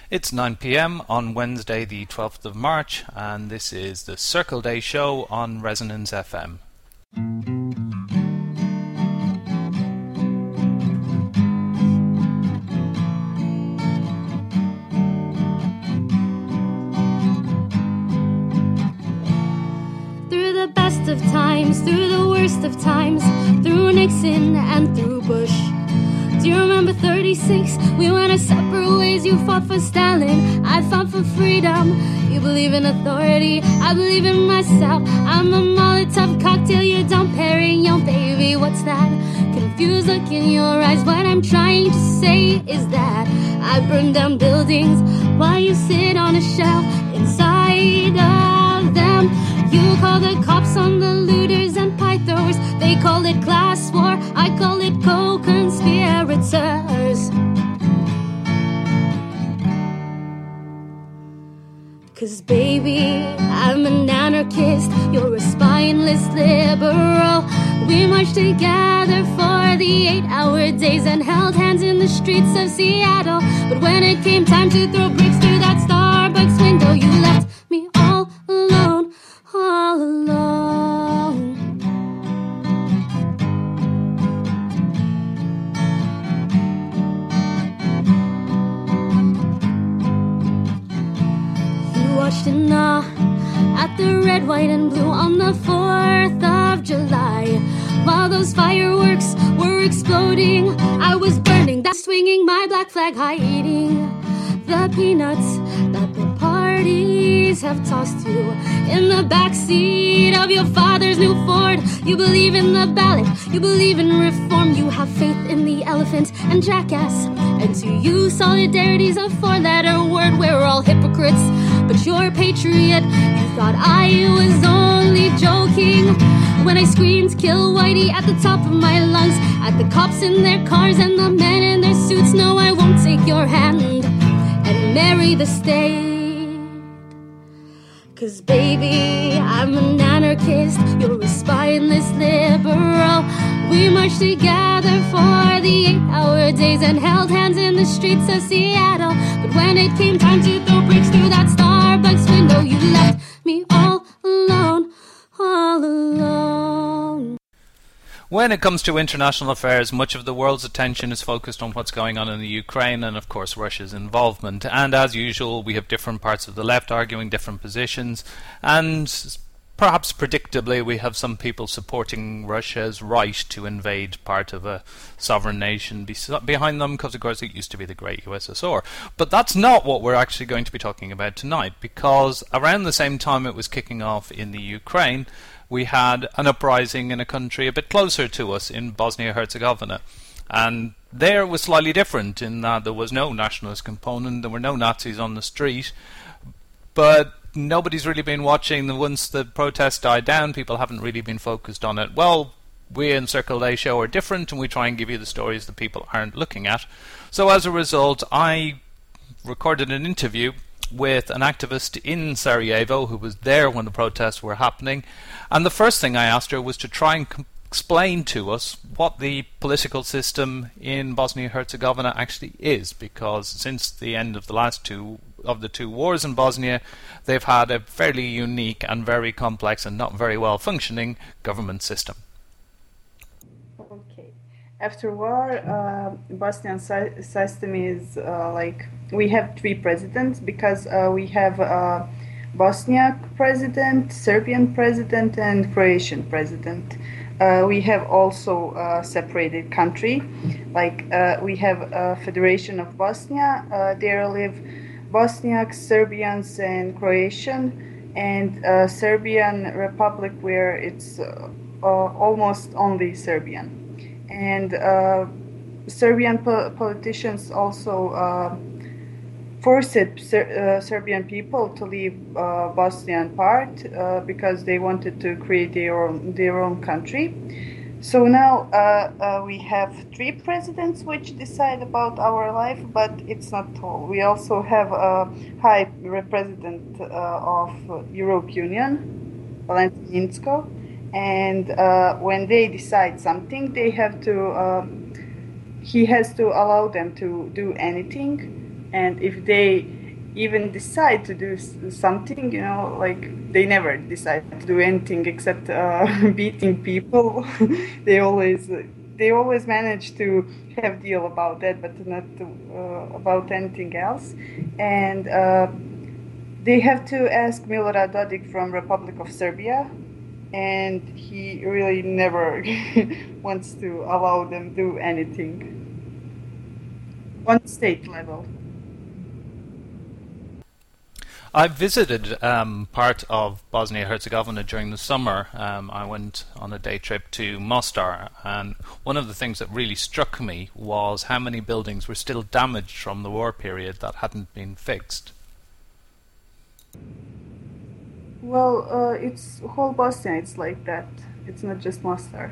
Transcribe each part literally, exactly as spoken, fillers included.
It's nine p.m. on Wednesday the twelfth of March, and this is the Circle Day Show on Resonance F M. Through the best of times, through the worst of times, through Nixon and through Bush. Do you remember thirty-six? We went our separate ways. You fought for Stalin, I fought for freedom. You believe in authority, I believe in myself. I'm a Molotov cocktail, you're Dom Perignon, baby. What's that confused look in your eyes? What I'm trying to say is that I burn down buildings while you sit on a shelf inside of them. You call the cops on the looters and pie throwers. They call it class war, I call it co-conspirators. Cause baby, I'm an anarchist, you're a spineless liberal. We marched together for the eight-hour days and held hands in the streets of Seattle. But when it came time to throw bricks through that Starbucks window, you left me all alone, all alone. You watched in awe at the red, white, and blue on the fourth of July. While those fireworks were exploding, I was burning, that swinging my black flag, hiding the peanuts that the parties have tossed you in the backseat of your father's new Ford. You believe in the ballot, you believe in reform, you have faith in the elephant and jackass. And to you, solidarity's a four-letter word. We're all hypocrites, but you're a patriot. You thought I was only joking when I screamed, kill Whitey, at the top of my lungs, at the cops in their cars and the men in their suits. No, I won't take your hand and marry the state. Cause baby, I'm an anarchist, you're a spineless liberal. We marched together for the eight-hour days and held hands in the streets of Seattle. But when it came time to throw bricks through that Starbucks window, you left me all alone, all alone. When it comes to international affairs, much of the world's attention is focused on what's going on in the Ukraine and, of course, Russia's involvement. And as usual, we have different parts of the left arguing different positions. And perhaps predictably, we have some people supporting Russia's right to invade part of a sovereign nation behind them, because, of course, it used to be the great U S S R. But that's not what we're actually going to be talking about tonight, because around the same time it was kicking off in the Ukraine, we had an uprising in a country a bit closer to us in Bosnia-Herzegovina. And there it was slightly different in that there was no nationalist component, there were no Nazis on the street, but nobody's really been watching. Once the protests died down, people haven't really been focused on it. Well, we in Circle Day Show are different, and we try and give you the stories that people aren't looking at. So as a result, I recorded an interview with an activist in Sarajevo who was there when the protests were happening, and the first thing I asked her was to try and com- explain to us what the political system in Bosnia-Herzegovina actually is, because since the end of the last two of the two wars in Bosnia, they've had a fairly unique and very complex and not very well functioning government system. Okay. After war, uh, Bosnian si- system is uh, like we have three presidents, because uh, we have uh, Bosniak president, Serbian president, and Croatian president. Uh, we have also a separated country, like uh, we have a Federation of Bosnia. Uh, there live Bosniaks, Serbians, and Croatian, and uh, Serbian Republic, where it's uh, uh, almost only Serbian. And uh, Serbian po- politicians also uh, forced Ser- uh, Serbian people to leave uh, Bosnian part uh, because they wanted to create their own, their own country. So now uh, uh, we have three presidents which decide about our life, but it's not all. We also have a high representative uh, of European Union, Valentin Inzko, and uh, when they decide something, they have to. Uh, he has to allow them to do anything, and if they even decide to do something, you know, like they never decide to do anything except uh, beating people. they always they always manage to have deal about that, but not to, uh, about anything else. And uh, they have to ask Milorad Dodik from Republic of Serbia, and he really never wants to allow them do anything on state level. I visited um, part of Bosnia-Herzegovina during the summer. Um, I went on a day trip to Mostar, and one of the things that really struck me was how many buildings were still damaged from the war period that hadn't been fixed. Well, uh, it's whole Bosnia. It's like that. It's not just Mostar.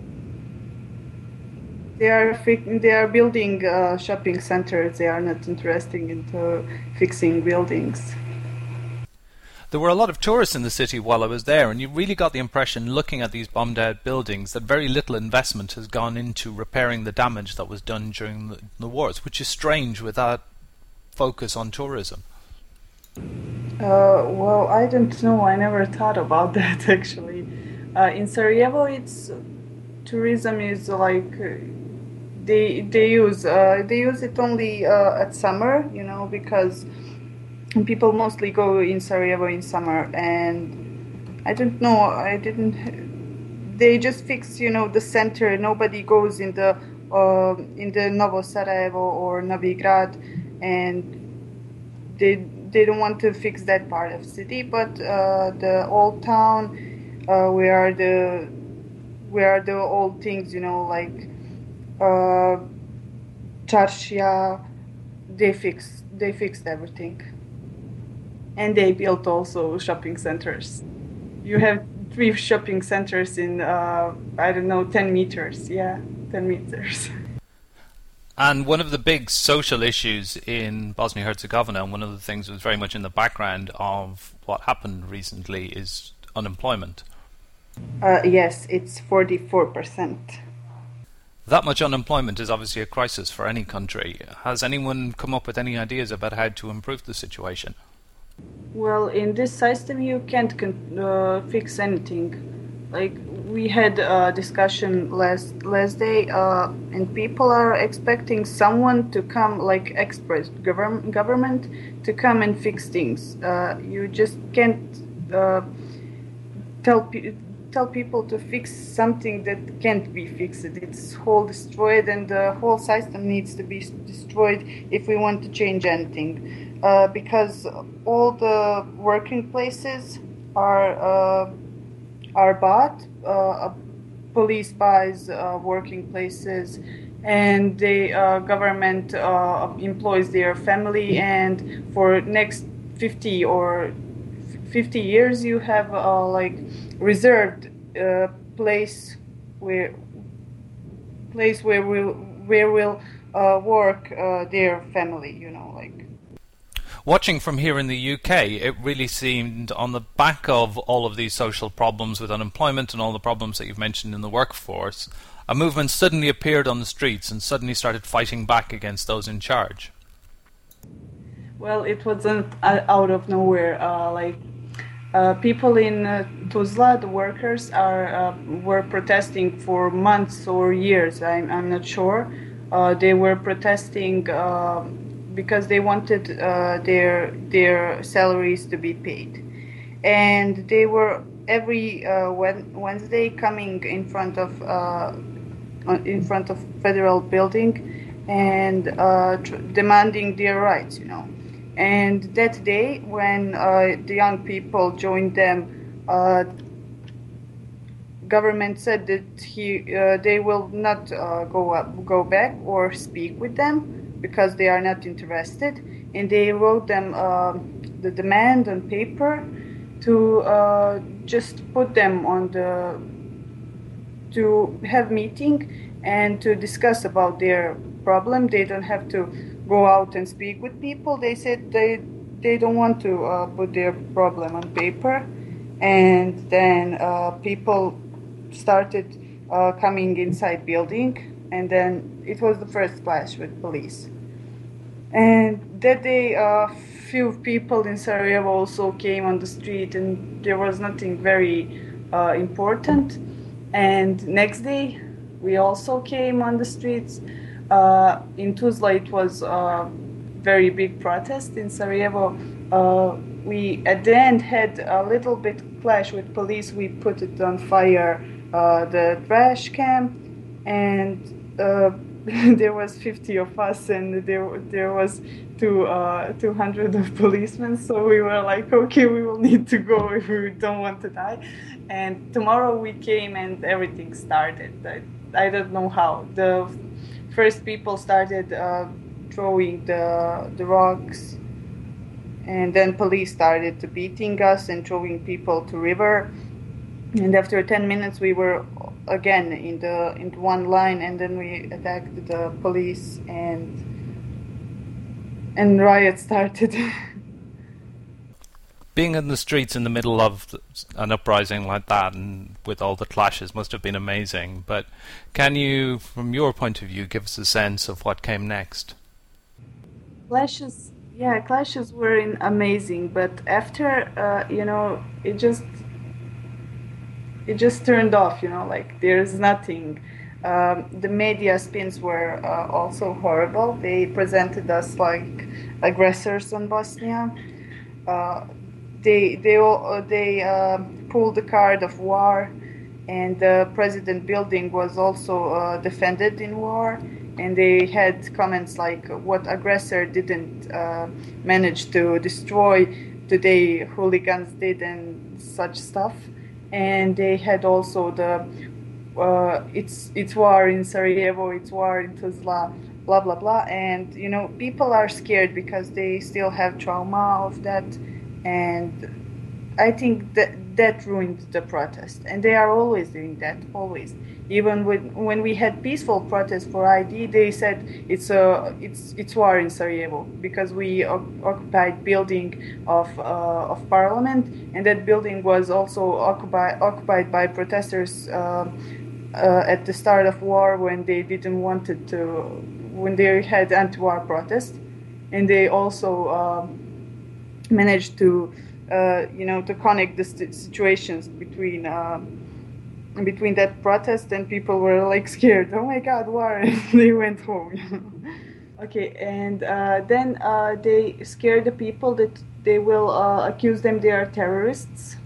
They are fi- they are building uh, shopping centers. They are not interested into fixing buildings. There were a lot of tourists in the city while I was there, and you really got the impression, looking at these bombed-out buildings, that very little investment has gone into repairing the damage that was done during the, the wars, which is strange with that focus on tourism. Uh, well, I don't know. I never thought about that actually. Uh, in Sarajevo, it's tourism is like uh, they they use uh, they use it only uh, at summer, you know, because people mostly go in Sarajevo in summer, and I don't know. I didn't. They just fix, you know, the center. Nobody goes in the uh, in the Novo Sarajevo or Novi Grad, and they. They don't want to fix that part of the city, but uh, the old town, uh, where the where the old things, you know, like uh, Charshia, they fix they fixed everything, and they built also shopping centers. You have three shopping centers in uh, I don't know ten meters, yeah, ten meters. And one of the big social issues in Bosnia-Herzegovina, and one of the things that was very much in the background of what happened recently, is unemployment. Uh, yes, it's forty-four percent. That much unemployment is obviously a crisis for any country. Has anyone come up with any ideas about how to improve the situation? Well, in this system you can't con- uh, fix anything. Like, we had a discussion last last day, uh, and people are expecting someone to come, like express govern- government, to come and fix things. Uh, you just can't uh, tell pe- tell people to fix something that can't be fixed. It's whole destroyed, and the whole system needs to be destroyed if we want to change anything. Uh, because all the working places are. Uh, are bought. Uh, police buys uh, working places, and the uh, government uh, employs their family. And for next fifty or fifty years, you have uh, like reserved uh, place where place where will where will uh, work uh, their family. You know, like. Watching from here in the U K, it really seemed, on the back of all of these social problems with unemployment and all the problems that you've mentioned in the workforce, a movement suddenly appeared on the streets and suddenly started fighting back against those in charge. Well, it wasn't out of nowhere. Uh, like uh, people in uh, Tuzla, the workers are uh, were protesting for months or years. I'm I'm not sure. Uh, they were protesting. Uh, because they wanted uh, their their salaries to be paid, and they were every uh, Wednesday coming in front of uh, in front of federal building and uh, tr- demanding their rights, you know. And that day, when uh, the young people joined them, uh, government said that he uh, they will not uh, go up, go back or speak with them, because they are not interested, and they wrote them uh, the demand on paper to uh, just put them on the to have meeting and to discuss about their problem. They don't have to go out and speak with people. They said they they don't want to uh, put their problem on paper, and then uh, people started uh, coming inside building. And then it was the first clash with police. And that day, uh, few people in Sarajevo also came on the street, and there was nothing very uh, important. And next day, we also came on the streets. Uh, in Tuzla, it was a very big protest. In Sarajevo, uh, we at the end had a little bit clash with police. We put it on fire, uh, the trash can, and uh, there was fifty of us, and there there was two uh, two hundred of policemen. So we were like, okay, we will need to go if we don't want to die. And tomorrow we came, and everything started. I, I don't know how. The first people started uh, throwing the the rocks, and then police started to beating us and throwing people to river. And after ten minutes, we were again in the in one line, and then we attacked the police, and and riot started. Being in the streets in the middle of an uprising like that and with all the clashes must have been amazing. But can you, from your point of view, give us a sense of what came next? Clashes, yeah, clashes were in amazing. But after, uh, you know, it just it just turned off. You know, like there's nothing. Um, the media spins were uh, also horrible. They presented us like aggressors on Bosnia. Uh, They they all, they uh, pulled the card of war, and the president building was also uh, defended in war. And they had comments like, "What aggressor didn't uh, manage to destroy today, hooligans did," and such stuff. And they had also the uh, it's it's war in Sarajevo, it's war in Tuzla, blah blah blah. And you know, people are scared because they still have trauma of that. And I think that that ruined the protest. And they are always doing that, always. Even when when we had peaceful protests for I D, they said it's a it's it's war in Sarajevo because we occupied building of uh, of parliament, and that building was also occupied occupied by protesters uh, uh, at the start of war when they didn't want it to when they had anti-war protests, and they also. Um, managed to, uh, you know, to connect the st- situations between uh, between that protest, and people were like scared. Oh my God, war! And they went home. Okay, and uh, then uh, they scare the people that they will uh, accuse them they are terrorists,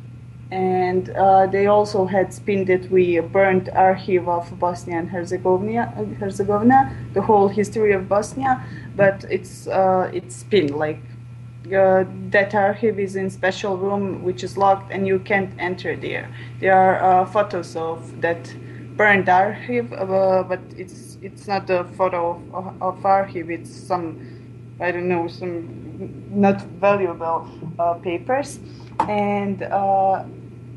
and uh, they also had spin that we burned archive of Bosnia and Herzegovina, Herzegovina, the whole history of Bosnia, but it's uh, it's spin like. Uh, that archive is in special room which is locked and you can't enter there. There are uh, photos of that burned archive, uh, but it's it's not a photo of, of archive. It's some, I don't know, some not valuable uh, papers, and uh,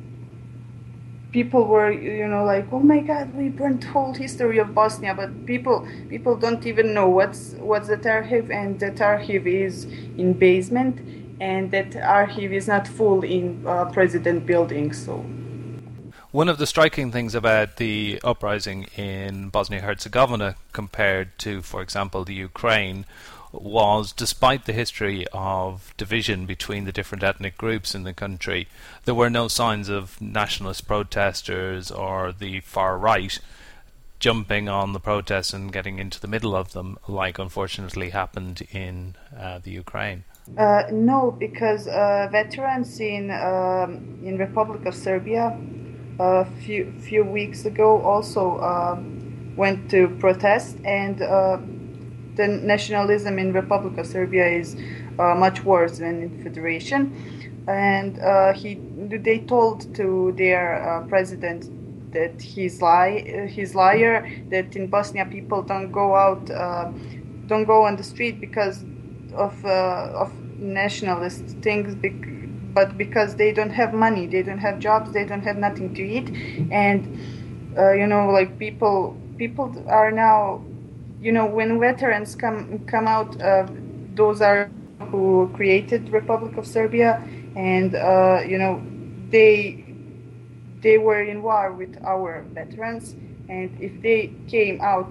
people were, you know, like, oh my God, we burned the whole history of Bosnia, but people people don't even know what's what's that archive, and that archive is in basement, and that archive is not full in uh, president building. So one of the striking things about the uprising in Bosnia-Herzegovina compared to, for example, the Ukraine, was despite the history of division between the different ethnic groups in the country, there were no signs of nationalist protesters or the far right jumping on the protests and getting into the middle of them, like unfortunately happened in uh, the Ukraine. Uh, no, because uh, veterans in um, in Republic of Serbia a few few weeks ago also uh, went to protest, and uh, the nationalism in Republic of Serbia is uh, much worse than in Federation. And uh, he they told to their uh, president that he's lie he's liar, that in Bosnia people don't go out uh, don't go on the street because of uh, of nationalist things, but because they don't have money, they don't have jobs, they don't have nothing to eat, and uh, you know, like people people are now, you know, when veterans come come out, uh, those are who created Republic of Serbia, and uh, you know, they they were in war with our veterans, and if they came out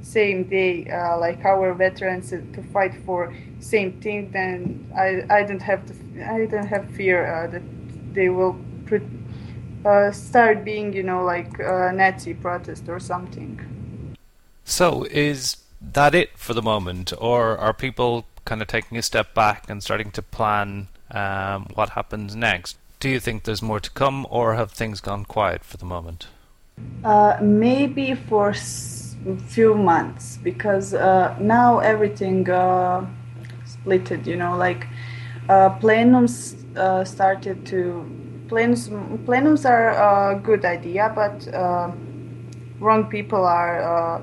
same day, uh, like our veterans, uh, to fight for same thing, then I, I don't have to I don't have fear uh, that they will pr- uh, start being, you know, like a Nazi protest or something. So is that it for the moment, or are people kind of taking a step back and starting to plan um, what happens next? Do you think there's more to come, or have things gone quiet for the moment? Uh, maybe for s- few months, because uh, now everything uh, splitted, you know, like uh, plenums uh, started to plenums plenums are a good idea, but uh, wrong people are uh,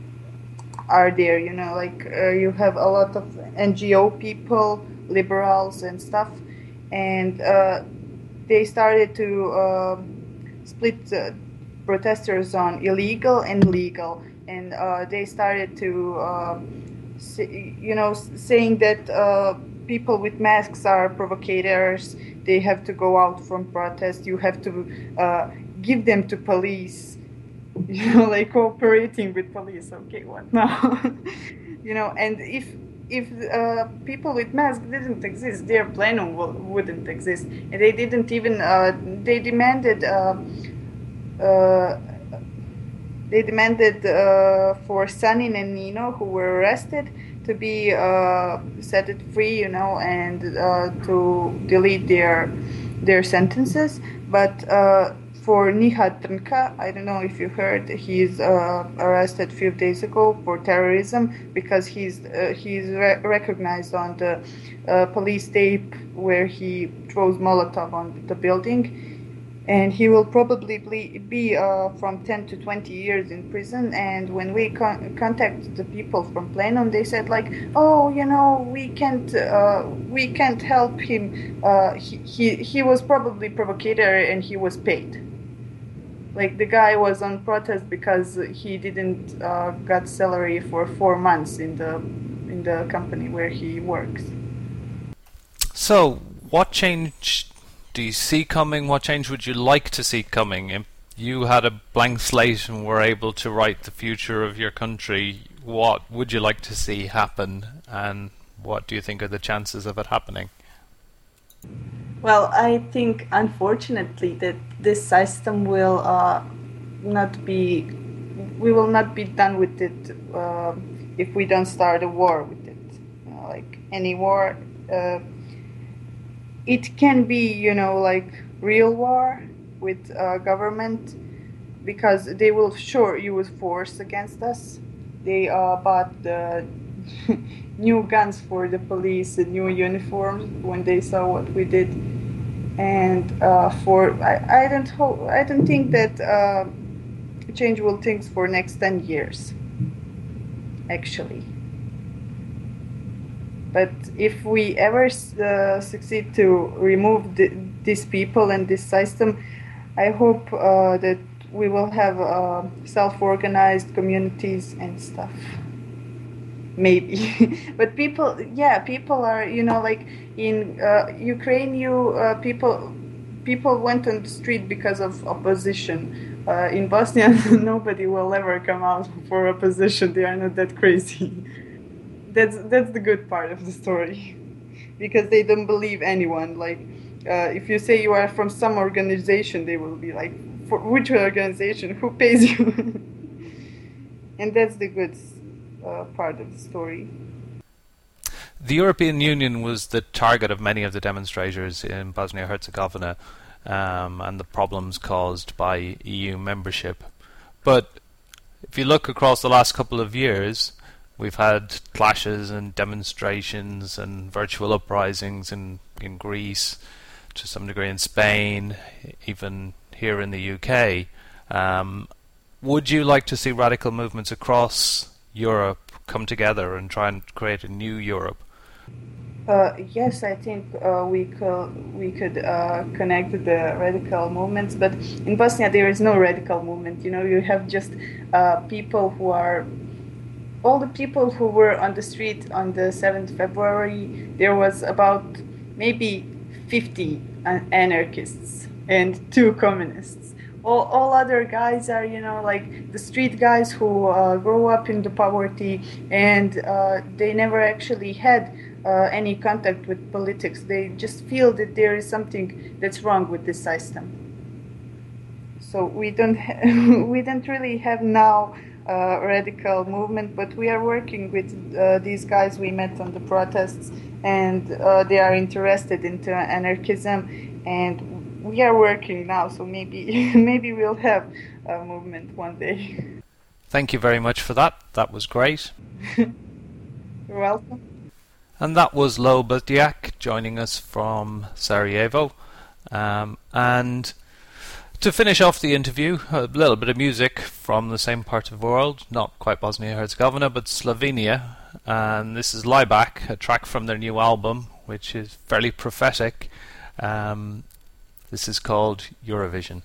are there, you know, like uh, you have a lot of N G O people, liberals and stuff, and uh, they started to uh, split uh, protesters on illegal and legal, and uh, they started to uh, say, you know, saying that uh, people with masks are provocators, they have to go out from protest, you have to uh, give them to police, you know, like cooperating with police. Okay, what now? You know, and if if uh, people with masks didn't exist, their plenum will, wouldn't exist, and they didn't even uh, they demanded uh, uh, they demanded uh, for Sanin and Nino, who were arrested, to be uh, set it free, you know, and uh, to delete their their sentences, but. Uh, For Nihat Trnka, I don't know if you heard, he's uh, arrested a few days ago for terrorism because he's uh, he's re- recognized on the uh, police tape where he throws Molotov on the building, and he will probably be uh, from ten to twenty years in prison. And when we con- contacted the people from Plenum, they said like, oh, you know, we can't uh, we can't help him. Uh, he, he he was probably provocateur and he was paid. Like the guy was on protest because he didn't uh, got salary for four months in the in the company where he works. So, what change do you see coming? What change would you like to see coming? If you had a blank slate and were able to write the future of your country, what would you like to see happen, and what do you think are the chances of it happening? Well, I think, unfortunately, that this system will uh, not be, we will not be done with it uh, if we don't start a war with it. You know, like any war, uh, it can be, you know, like real war with uh, government, because they will sure use force against us. They uh, bought the new guns for the police and new uniforms when they saw what we did, and uh, for I, I don't hope I don't think that uh, change will think for next ten years actually. But if we ever uh, succeed to remove the, these people and this system, I hope uh, that we will have uh, self-organized communities and stuff. Maybe. But people, yeah, people are, you know, like in uh, Ukraine, you uh, people people went on the street because of opposition. Uh, in Bosnia, nobody will ever come out for opposition. They are not that crazy. That's that's the good part of the story, because they don't believe anyone. Like, uh, if you say you are from some organization, they will be like, for which organization? Who pays you? And that's the good uh, part of the story. The European Union was the target of many of the demonstrators in Bosnia-Herzegovina um, and the problems caused by E U membership. But if you look across the last couple of years, we've had clashes and demonstrations and virtual uprisings in, in Greece, to some degree in Spain, even here in the U K. Um, would you like to see radical movements across Europe come together and try and create a new Europe? Uh, yes, I think uh, we could we could uh, connect the radical movements, but in Bosnia there is no radical movement. You know, you have just uh, people who are all the people who were on the street on the seventh of February. There was about maybe fifty anarchists and two communists. all, all other guys are, you know, like the street guys who uh, grow up in the poverty, and uh, they never actually had uh, any contact with politics. They just feel that there is something that's wrong with this system. So we don't ha- we don't really have now a radical movement, but we are working with uh, these guys we met on the protests, and uh, they are interested into anarchism, and we are working now, so maybe maybe we'll have a movement one day. Thank you very much for that. That was great. You're welcome. And that was Lo Batiak joining us from Sarajevo. Um, and to finish off the interview, a little bit of music from the same part of the world, not quite Bosnia-Herzegovina, but Slovenia. And this is Laibach, a track from their new album, which is fairly prophetic. Um, This is called Eurovision.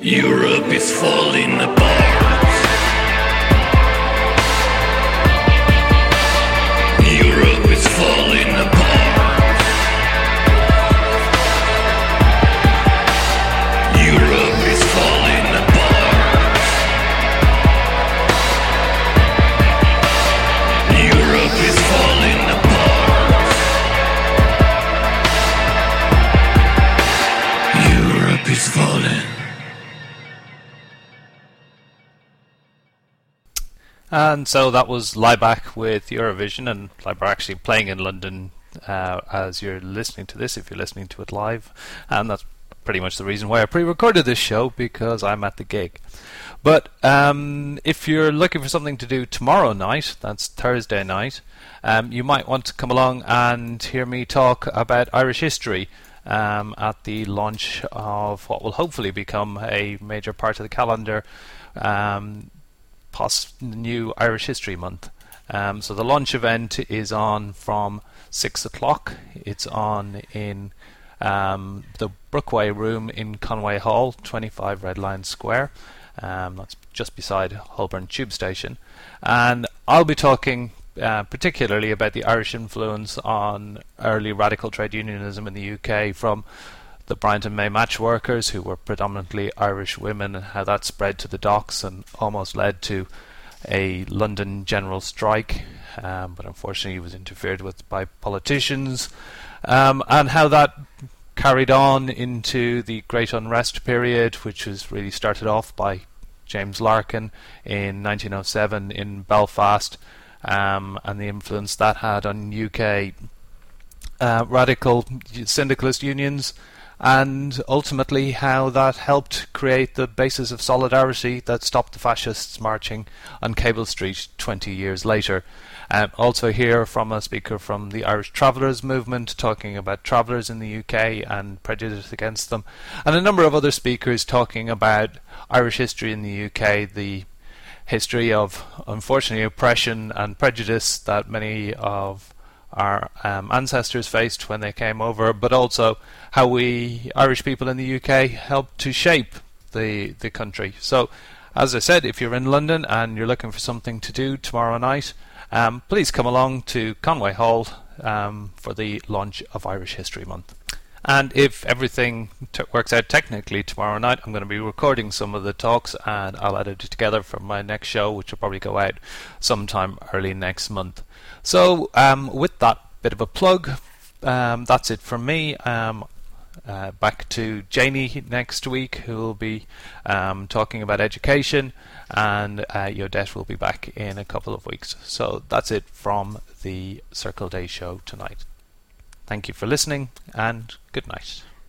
Europe is falling apart. Europe is falling apart. Europe is falling apart. Europe is falling apart. Europe is falling. And so that was Laibach with Eurovision, and Laibach actually playing in London uh, as you're listening to this, if you're listening to it live. And that's pretty much the reason why I pre-recorded this show, because I'm at the gig. But um, if you're looking for something to do tomorrow night, that's Thursday night, um, you might want to come along and hear me talk about Irish history um, at the launch of what will hopefully become a major part of the calendar, um, Pos- new Irish History Month. Um, so the launch event is on from six o'clock. It's on in um, the Brookway Room in Conway Hall, twenty-five Red Lion Square. Um, that's just beside Holborn Tube Station. And I'll be talking uh, particularly about the Irish influence on early radical trade unionism in the U K, from the Bryant and May match workers, who were predominantly Irish women, and how that spread to the docks and almost led to a London general strike, um, but unfortunately was interfered with by politicians, um, and how that carried on into the Great Unrest period, which was really started off by James Larkin in nineteen oh seven in Belfast, um, and the influence that had on U K uh, radical syndicalist unions, and ultimately how that helped create the basis of solidarity that stopped the fascists marching on Cable Street twenty years later. Um, also hear from a speaker from the Irish Travellers movement talking about travellers in the U K and prejudice against them, and a number of other speakers talking about Irish history in the U K, the history of, unfortunately, oppression and prejudice that many of our um, ancestors faced when they came over, but also how we Irish people in the U K helped to shape the the country. So, as I said, if you're in London and you're looking for something to do tomorrow night, um, please come along to Conway Hall um, for the launch of Irish History Month. And if everything t- works out technically tomorrow night, I'm going to be recording some of the talks and I'll edit it together for my next show, which will probably go out sometime early next month. So um, with that bit of a plug, um, that's it from me. Um, uh, back to Janie next week, who will be um, talking about education, and uh, Yodette will be back in a couple of weeks. So that's it from the Circle Day show tonight. Thank you for listening, and good night.